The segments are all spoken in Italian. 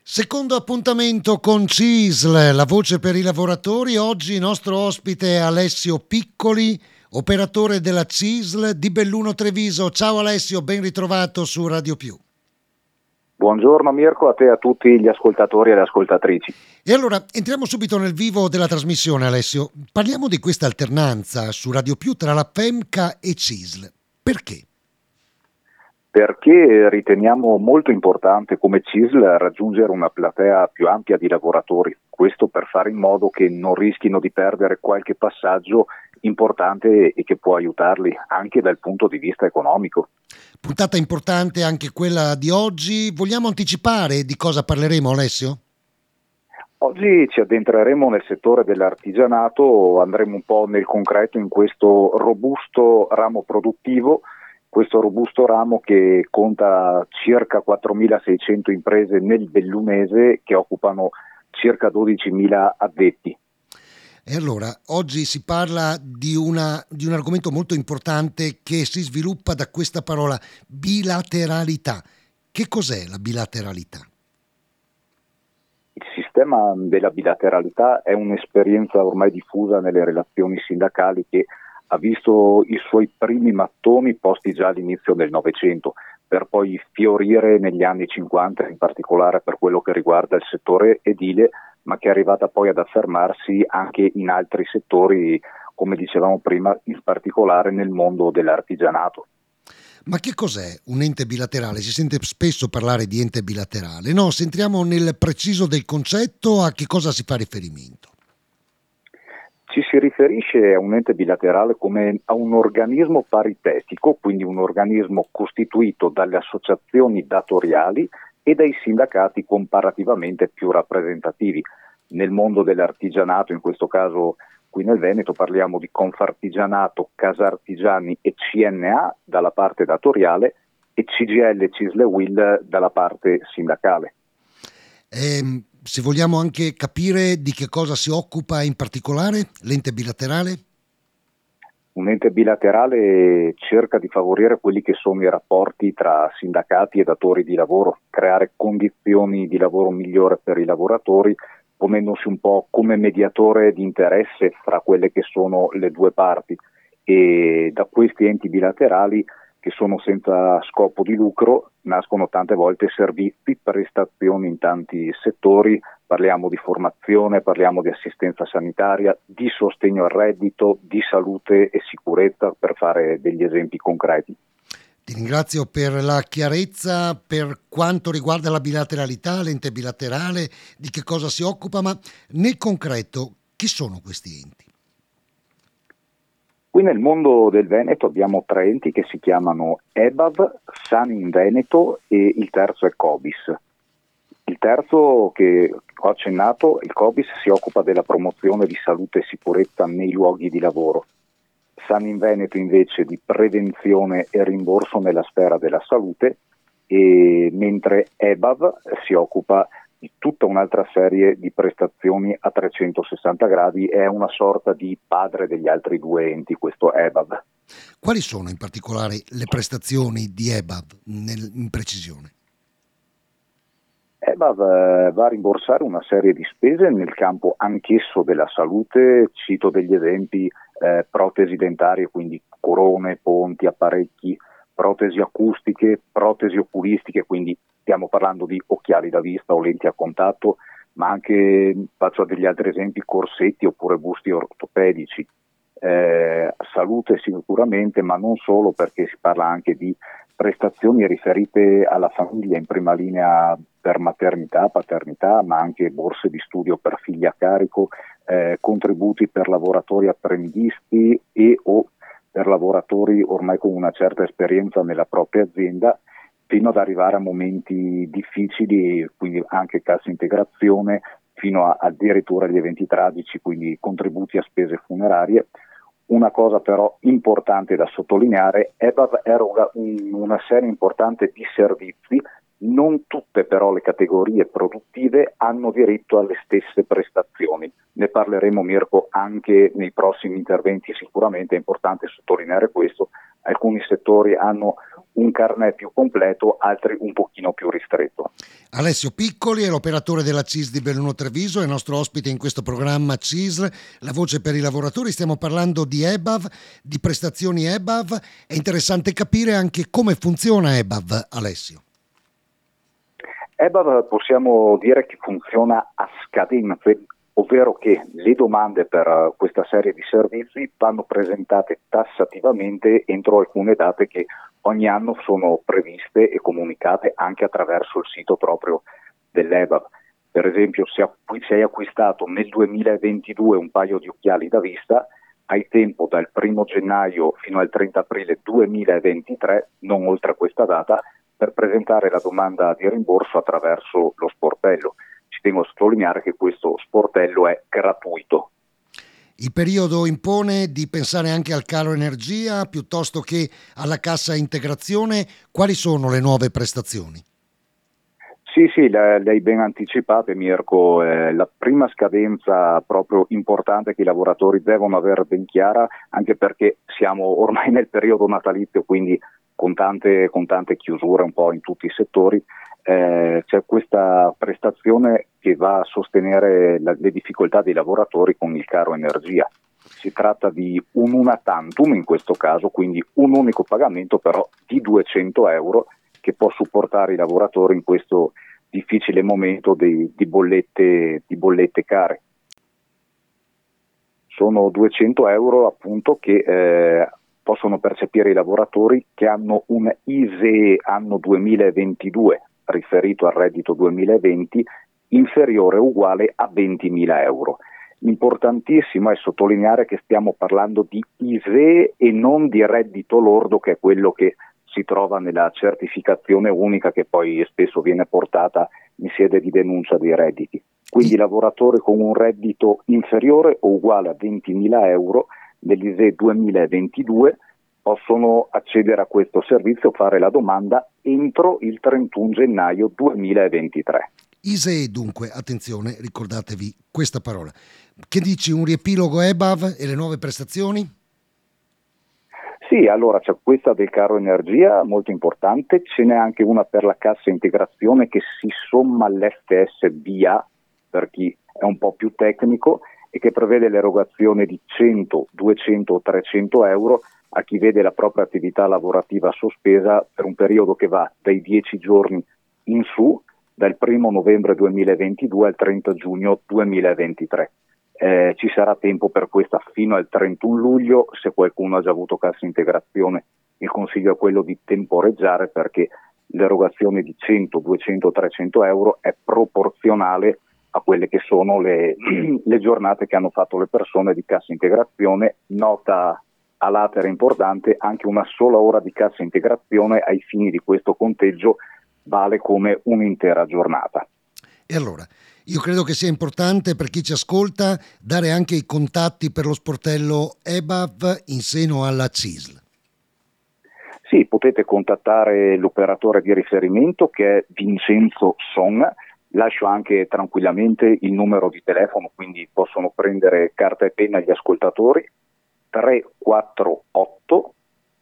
Secondo appuntamento con CISL, la voce per i lavoratori. Oggi il nostro ospite è Alessio Piccoli, operatore della CISL di Belluno Treviso. Ciao Alessio, ben ritrovato su Radio Più. Buongiorno Mirko, a te e a tutti gli ascoltatori e le ascoltatrici. E allora entriamo subito nel vivo della trasmissione, Alessio. Parliamo di questa alternanza su Radio Più tra la FEMCA e CISL. Perché? Perché riteniamo molto importante come CISL raggiungere una platea più ampia di lavoratori, questo per fare in modo che non rischino di perdere qualche passaggio importante e che può aiutarli anche dal punto di vista economico. Puntata importante anche quella di oggi. Vogliamo anticipare di cosa parleremo, Alessio? Oggi ci addentreremo nel settore dell'artigianato, andremo un po' nel concreto in questo robusto ramo produttivo, questo robusto ramo che conta circa 4.600 imprese nel bellunese che occupano circa 12.000 addetti. E allora, oggi si parla di un argomento molto importante che si sviluppa da questa parola bilateralità. Che cos'è la bilateralità? Il sistema della bilateralità è un'esperienza ormai diffusa nelle relazioni sindacali che ha visto i suoi primi mattoni posti già all'inizio del Novecento, per poi fiorire negli anni 50, in particolare per quello che riguarda il settore edile, ma che è arrivata poi ad affermarsi anche in altri settori, come dicevamo prima, in particolare nel mondo dell'artigianato. Ma che cos'è un ente bilaterale? Si sente spesso parlare di ente bilaterale. No, se entriamo nel preciso del concetto, a che cosa si fa riferimento? Ci si riferisce a un ente bilaterale come a un organismo paritetico, quindi un organismo costituito dalle associazioni datoriali e dai sindacati comparativamente più rappresentativi. Nel mondo dell'artigianato, in questo caso qui nel Veneto, parliamo di Confartigianato, Casartigiani e CNA dalla parte datoriale e CGIL, CISL e UIL dalla parte sindacale. Se vogliamo anche capire di che cosa si occupa in particolare l'ente bilaterale? Un ente bilaterale cerca di favorire quelli che sono i rapporti tra sindacati e datori di lavoro, creare condizioni di lavoro migliore per i lavoratori, ponendosi un po' come mediatore di interesse fra quelle che sono le due parti, e da questi enti bilaterali, che sono senza scopo di lucro, nascono tante volte servizi, prestazioni in tanti settori. Parliamo di formazione, parliamo di assistenza sanitaria, di sostegno al reddito, di salute e sicurezza, per fare degli esempi concreti. Ti ringrazio per la chiarezza per quanto riguarda la bilateralità, l'ente bilaterale, di che cosa si occupa, ma nel concreto chi sono questi enti? Qui nel mondo del Veneto abbiamo tre enti che si chiamano EBAV, Sanin Veneto e il terzo è COBIS. Il terzo che ho accennato, il COBIS, si occupa della promozione di salute e sicurezza nei luoghi di lavoro. Sanin Veneto invece di prevenzione e rimborso nella sfera della salute, e mentre EBAV si occupa di tutta un'altra serie di prestazioni a 360 gradi, è una sorta di padre degli altri due enti, questo EBAV. Quali sono in particolare le prestazioni di EBAV in precisione? EBAV va a rimborsare una serie di spese nel campo anch'esso della salute. Cito degli esempi: protesi dentarie, quindi corone, ponti, apparecchi, protesi acustiche, protesi oculistiche, quindi stiamo parlando di occhiali da vista o lenti a contatto, ma anche, faccio degli altri esempi, corsetti oppure busti ortopedici. Salute sicuramente, ma non solo, perché si parla anche di prestazioni riferite alla famiglia, in prima linea per maternità, paternità, ma anche borse di studio per figli a carico, contributi per lavoratori apprendisti e o per lavoratori ormai con una certa esperienza nella propria azienda, fino ad arrivare a momenti difficili, quindi anche cassa integrazione, fino a addirittura gli eventi tragici, quindi contributi a spese funerarie. Una cosa però importante da sottolineare: EBAV eroga una serie importante di servizi. Non tutte però le categorie produttive hanno diritto alle stesse prestazioni. Ne parleremo, Mirko, anche nei prossimi interventi. Sicuramente è importante sottolineare questo. Alcuni settori hanno un carnet più completo, altri un pochino più ristretto. Alessio Piccoli è l'operatore della CISL di Belluno Treviso, è nostro ospite in questo programma CISL, la voce per i lavoratori. Stiamo parlando di EBAV, di prestazioni EBAV. È interessante capire anche come funziona EBAV, Alessio. EBAV possiamo dire che funziona a scadenze, ovvero che le domande per questa serie di servizi vanno presentate tassativamente entro alcune date che ogni anno sono previste e comunicate anche attraverso il sito proprio dell'EBAV. Per esempio, se hai acquistato nel 2022 un paio di occhiali da vista, hai tempo dal 1 gennaio fino al 30 aprile 2023, non oltre a questa data, per presentare la domanda di rimborso attraverso lo sportello. Ci tengo a sottolineare che questo sportello è gratuito. Il periodo impone di pensare anche al caro energia piuttosto che alla cassa integrazione. Quali sono le nuove prestazioni? Sì, le hai ben anticipate, Mirko. La prima scadenza proprio importante che i lavoratori devono avere ben chiara, anche perché siamo ormai nel periodo natalizio, quindi con tante chiusure un po' in tutti i settori, c'è questa prestazione che va a sostenere le difficoltà dei lavoratori con il caro energia. Si tratta di un una tantum in questo caso, quindi un unico pagamento però di 200 euro che può supportare i lavoratori in questo difficile momento di bollette care. Sono 200 euro appunto che possono percepire i lavoratori che hanno un ISEE anno 2022 riferito al reddito 2020 inferiore o uguale a 20.000 euro. Importantissimo è sottolineare che stiamo parlando di ISEE e non di reddito lordo, che è quello che si trova nella certificazione unica che poi spesso viene portata in sede di denuncia dei redditi. Quindi i lavoratori con un reddito inferiore o uguale a 20.000 euro dell'ISEE 2022 possono accedere a questo servizio, fare la domanda entro il 31 gennaio 2023. ISEE dunque, attenzione, ricordatevi questa parola. Che dici, un riepilogo EBAV e le nuove prestazioni? Sì, allora c'è questa del caro energia, molto importante, ce n'è anche una per la cassa integrazione che si somma all'FSBA, per chi è un po' più tecnico, e che prevede l'erogazione di 100, 200 o 300 euro a chi vede la propria attività lavorativa sospesa per un periodo che va dai 10 giorni in su, dal 1 novembre 2022 al 30 giugno 2023. Ci sarà tempo per questa fino al 31 luglio, se qualcuno ha già avuto cassa integrazione il consiglio è quello di temporeggiare, perché l'erogazione di 100, 200, 300 euro è proporzionale a quelle che sono le giornate che hanno fatto le persone di cassa integrazione. Nota a latere importante, anche una sola ora di cassa integrazione ai fini di questo conteggio vale come un'intera giornata. E allora, io credo che sia importante per chi ci ascolta dare anche i contatti per lo sportello EBAV in seno alla CISL. Sì, potete contattare l'operatore di riferimento che è Vincenzo Son. Lascio anche tranquillamente il numero di telefono, quindi possono prendere carta e penna gli ascoltatori: 348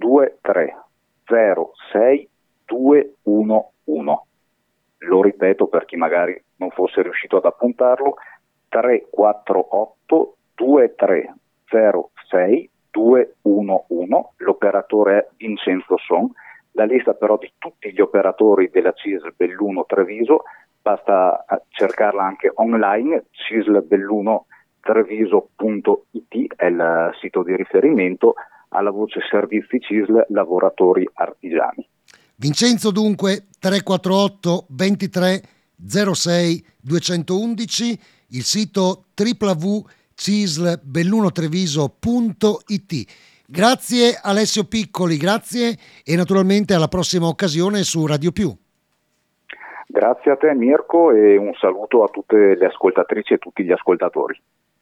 2306 211. Lo ripeto per chi magari non fosse riuscito ad appuntarlo: 348 2306 211. L'operatore è Vincenzo Son. La lista però di tutti gli operatori della CISL Belluno Treviso basta cercarla anche online. cislbelluno-treviso.it è il sito di riferimento, alla voce servizi CISL lavoratori artigiani. Vincenzo dunque 348 23 06 211, il sito www.cislbellunotreviso.it. Grazie Alessio Piccoli, grazie, e naturalmente alla prossima occasione su Radio Più. Grazie a te Mirko e un saluto a tutte le ascoltatrici e tutti gli ascoltatori.